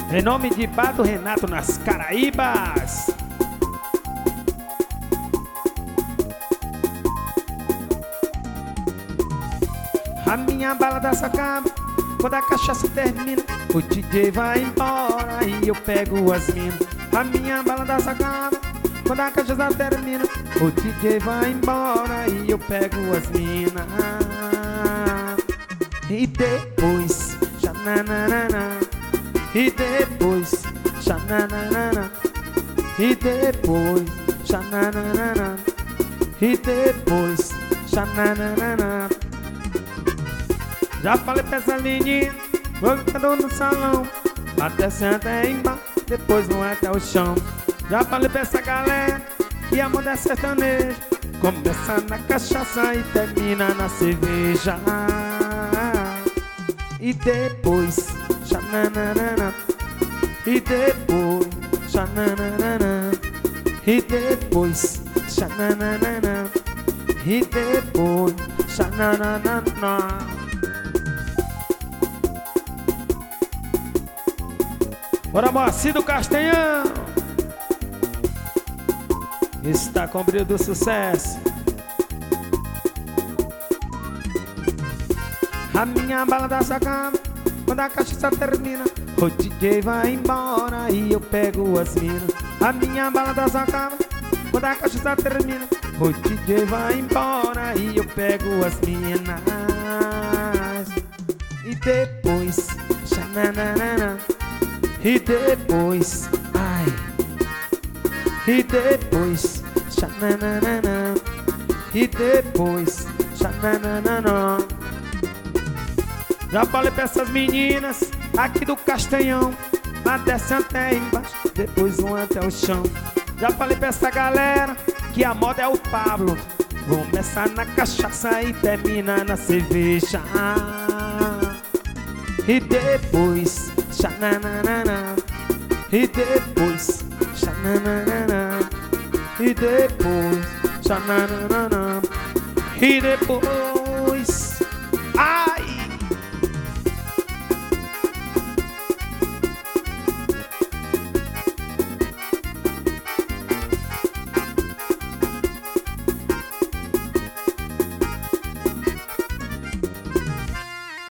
Em nome de Bar do Renato nas Caraíbas. A minha balada só acaba quando a cachaça termina. O DJ vai embora e eu pego as minas. A minha balada só acaba quando a cachaça termina. O DJ vai embora e eu pego as minas. E depois, xananana. E depois, xananana. E depois, xananana. E depois, xananana. Já falei pra essa menina, vou ficando no salão, até senta aí embaixo, depois vou até o chão. Já falei pra essa galera que a moda é sertaneja, começa na cachaça e termina na cerveja. E depois, xananana. E depois, xananana. E depois, xananana. E depois, xananana. Bora, Moacir do Castanhão. Está com o brilho do sucesso. A minha balada só acaba quando a cachaça termina. O DJ vai embora e eu pego as minas. A minha balada só acaba quando a cachaça termina. O DJ vai embora e eu pego as minas. E depois, xananana. E depois, ai. E depois, xananana. E depois, xananana. Já falei pra essas meninas aqui do Castanhão, mas desce até embaixo, depois vão até o chão. Já falei pra essa galera que a moda é o Pablo, começa na cachaça e termina na cerveja. E depois, xananana. E depois, xananana. E depois, xananana. E depois